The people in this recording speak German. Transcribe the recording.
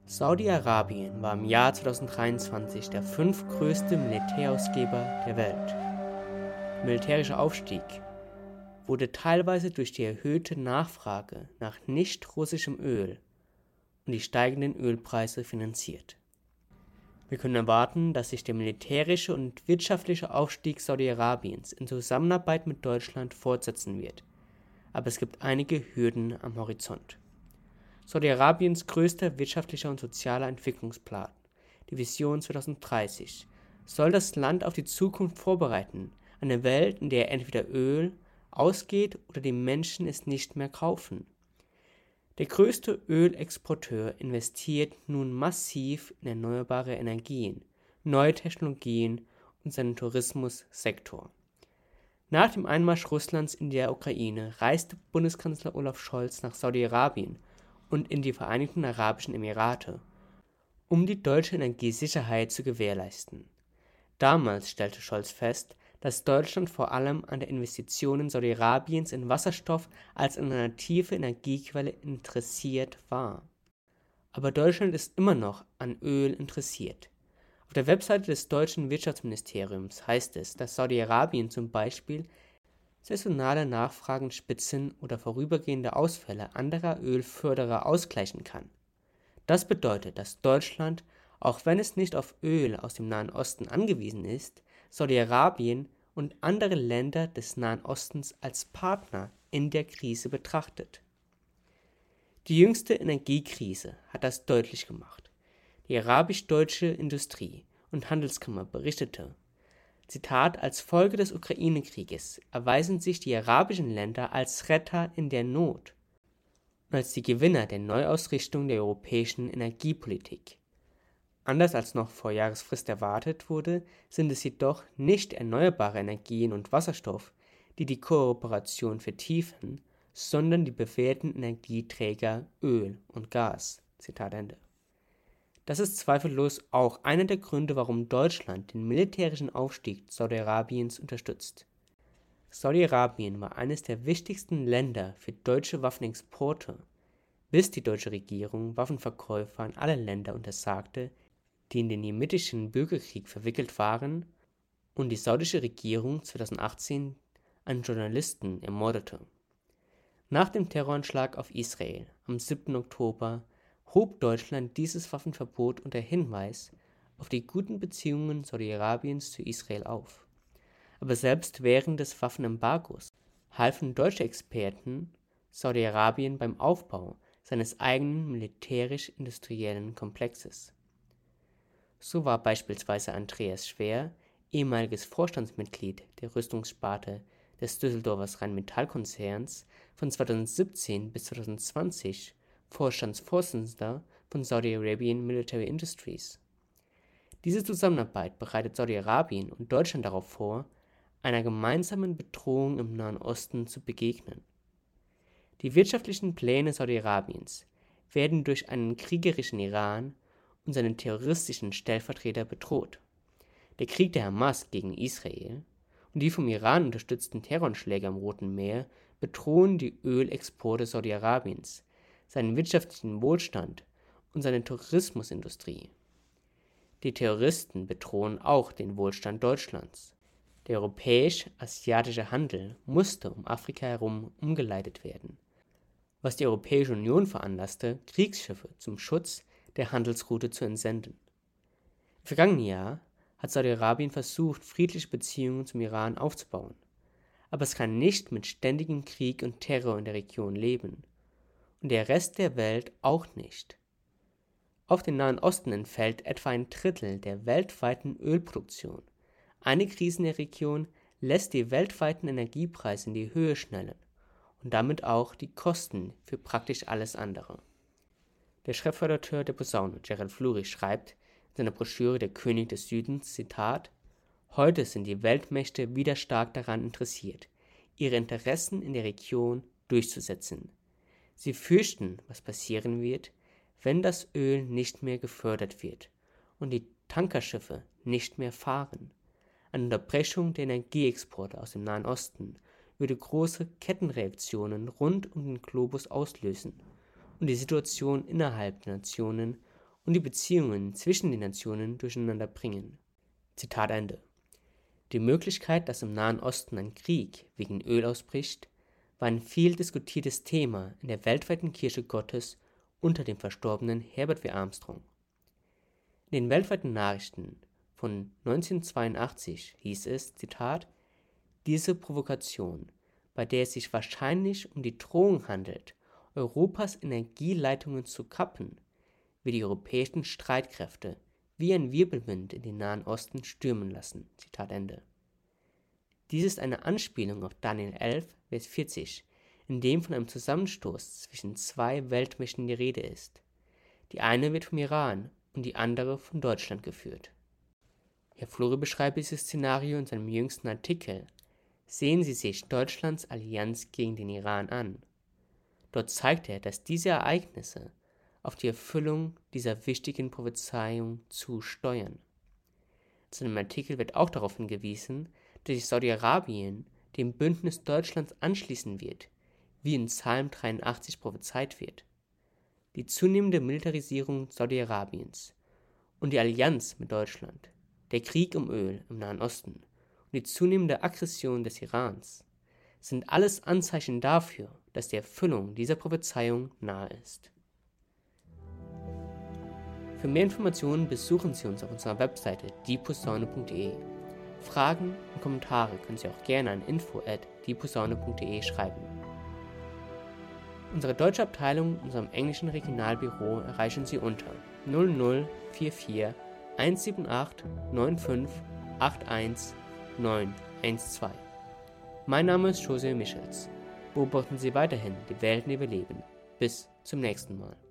Saudi-Arabien war im Jahr 2023 der fünftgrößte Militärausgeber der Welt. Der militärische Aufstieg wurde teilweise durch die erhöhte Nachfrage nach nicht-russischem Öl und die steigenden Ölpreise finanziert. Wir können erwarten, dass sich der militärische und wirtschaftliche Aufstieg Saudi-Arabiens in Zusammenarbeit mit Deutschland fortsetzen wird, aber es gibt einige Hürden am Horizont. Saudi-Arabiens größter wirtschaftlicher und sozialer Entwicklungsplan, die Vision 2030, soll das Land auf die Zukunft vorbereiten, eine Welt, in der entweder Öl ausgeht oder die Menschen es nicht mehr kaufen. Der größte Ölexporteur investiert nun massiv in erneuerbare Energien, neue Technologien und seinen Tourismussektor. Nach dem Einmarsch Russlands in der Ukraine reiste Bundeskanzler Olaf Scholz nach Saudi-Arabien und in die Vereinigten Arabischen Emirate, um die deutsche Energiesicherheit zu gewährleisten. Damals stellte Scholz fest, dass Deutschland vor allem an der Investition Saudi-Arabiens in Wasserstoff als alternative Energiequelle interessiert war. Aber Deutschland ist immer noch an Öl interessiert. Auf der Webseite des deutschen Wirtschaftsministeriums heißt es, dass Saudi-Arabien zum Beispiel saisonale Nachfragenspitzen oder vorübergehende Ausfälle anderer Ölförderer ausgleichen kann. Das bedeutet, dass Deutschland, auch wenn es nicht auf Öl aus dem Nahen Osten angewiesen ist, Saudi-Arabien und andere Länder des Nahen Ostens als Partner in der Krise betrachtet. Die jüngste Energiekrise hat das deutlich gemacht. Die arabisch-deutsche Industrie- und Handelskammer berichtete, Zitat, als Folge des Ukraine-Krieges erweisen sich die arabischen Länder als Retter in der Not und als die Gewinner der Neuausrichtung der europäischen Energiepolitik. Anders als noch vor Jahresfrist erwartet wurde, sind es jedoch nicht erneuerbare Energien und Wasserstoff, die die Kooperation vertiefen, sondern die bewährten Energieträger Öl und Gas. Zitat Ende. Das ist zweifellos auch einer der Gründe, warum Deutschland den militärischen Aufstieg Saudi-Arabiens unterstützt. Saudi-Arabien war eines der wichtigsten Länder für deutsche Waffenexporte, bis die deutsche Regierung Waffenverkäufe an alle Länder untersagte, die in den jemenitischen Bürgerkrieg verwickelt waren, und die saudische Regierung 2018 einen Journalisten ermordete. Nach dem Terroranschlag auf Israel am 7. Oktober hob Deutschland dieses Waffenverbot unter Hinweis auf die guten Beziehungen Saudi-Arabiens zu Israel auf. Aber selbst während des Waffenembargos halfen deutsche Experten Saudi-Arabien beim Aufbau seines eigenen militärisch-industriellen Komplexes. So war beispielsweise Andreas Schwer, ehemaliges Vorstandsmitglied der Rüstungssparte des Düsseldorfer Rheinmetall-Konzerns, von 2017 bis 2020 Vorstandsvorsitzender von Saudi Arabian Military Industries. Diese Zusammenarbeit bereitet Saudi-Arabien und Deutschland darauf vor, einer gemeinsamen Bedrohung im Nahen Osten zu begegnen. Die wirtschaftlichen Pläne Saudi-Arabiens werden durch einen kriegerischen Iran und seinen terroristischen Stellvertreter bedroht. Der Krieg der Hamas gegen Israel und die vom Iran unterstützten Terroranschläge am Roten Meer bedrohen die Ölexporte Saudi-Arabiens, seinen wirtschaftlichen Wohlstand und seine Tourismusindustrie. Die Terroristen bedrohen auch den Wohlstand Deutschlands. Der europäisch-asiatische Handel musste um Afrika herum umgeleitet werden, was die Europäische Union veranlasste, Kriegsschiffe zum Schutz der Handelsroute zu entsenden. Im vergangenen Jahr hat Saudi-Arabien versucht, friedliche Beziehungen zum Iran aufzubauen, aber es kann nicht mit ständigem Krieg und Terror in der Region leben. Und der Rest der Welt auch nicht. Auf den Nahen Osten entfällt etwa ein Drittel der weltweiten Ölproduktion. Eine Krise in der Region lässt die weltweiten Energiepreise in die Höhe schnellen und damit auch die Kosten für praktisch alles andere. Der Chefredakteur der Posaune, Gerald Fluri, schreibt in seiner Broschüre Der König des Südens, Zitat, Heute sind die Weltmächte wieder stark daran interessiert, ihre Interessen in der Region durchzusetzen. Sie fürchten, was passieren wird, wenn das Öl nicht mehr gefördert wird und die Tankerschiffe nicht mehr fahren. Eine Unterbrechung der Energieexporte aus dem Nahen Osten würde große Kettenreaktionen rund um den Globus auslösen und die Situation innerhalb der Nationen und die Beziehungen zwischen den Nationen durcheinander bringen. Zitat Ende. Die Möglichkeit, dass im Nahen Osten ein Krieg wegen Öl ausbricht, war ein viel diskutiertes Thema in der weltweiten Kirche Gottes unter dem verstorbenen Herbert W. Armstrong. In den weltweiten Nachrichten von 1982 hieß es, Zitat, diese Provokation, bei der es sich wahrscheinlich um die Drohung handelt, Europas Energieleitungen zu kappen, wird die europäischen Streitkräfte wie ein Wirbelwind in den Nahen Osten stürmen lassen. Zitat Ende. Dies ist eine Anspielung auf Daniel 11, Vers 40, in dem von einem Zusammenstoß zwischen zwei Weltmächten die Rede ist. Die eine wird vom Iran und die andere von Deutschland geführt. Herr Flore beschreibt dieses Szenario in seinem jüngsten Artikel. Sehen Sie sich Deutschlands Allianz gegen den Iran an. Dort zeigt er, dass diese Ereignisse auf die Erfüllung dieser wichtigen Prophezeiung zusteuern. In seinem Artikel wird auch darauf hingewiesen, dass sich Saudi-Arabien dem Bündnis Deutschlands anschließen wird, wie in Psalm 83 prophezeit wird. Die zunehmende Militarisierung Saudi-Arabiens und die Allianz mit Deutschland, der Krieg um Öl im Nahen Osten und die zunehmende Aggression des Irans sind alles Anzeichen dafür, dass die Erfüllung dieser Prophezeiung nahe ist. Für mehr Informationen besuchen Sie uns auf unserer Webseite dieposaune.de. Fragen und Kommentare können Sie auch gerne an info@dieposaune.de schreiben. Unsere deutsche Abteilung in unserem englischen Regionalbüro erreichen Sie unter 0044 178 95 81 912. Mein Name ist José Michels. Beobachten Sie weiterhin die Welt, in der wir leben. Bis zum nächsten Mal.